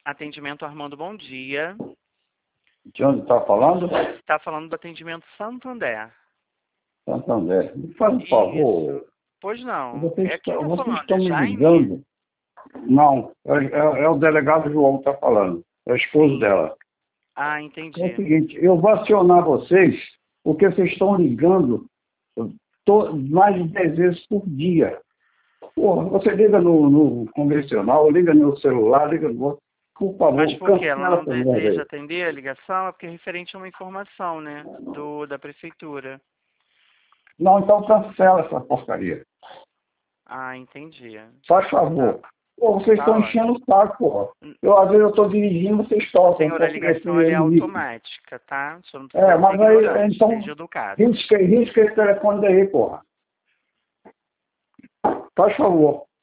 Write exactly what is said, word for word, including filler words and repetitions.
Atendimento Armando, bom dia. De onde está falando? Está falando do atendimento Santander. Santander. Me faz um favor. Isso. Pois não. Vocês, É quem está vocês falando? estão É me Jaime? ligando? Não, é, é- é o delegado João que está falando. É o esposo Sim. dela. Ah, É o entendi. seguinte, eu vou acionar vocês porque vocês estão ligando to- mais de dez vezes por dia. Porra, você liga no, no convencional, liga no celular, liga no outro. Por favor, Mas por que ela cancela não essa merda deseja aí. atender a ligação? É porque é referente a uma informação, né? Do, da prefeitura. Não, então cancela essa porcaria. Ah, entendi. Faz favor. Tá, Pô, vocês tá estão enchendo ótimo. o saco, porra. Eu, às vezes, eu estou dirigindo, vocês tocam. Senhora, a Porque esse ligação ela é limite. automática, tá? Só não É, precisa ser mas aí, ignorante, então, seja educado. risca, risca esse telefone daí, porra. Faz favor.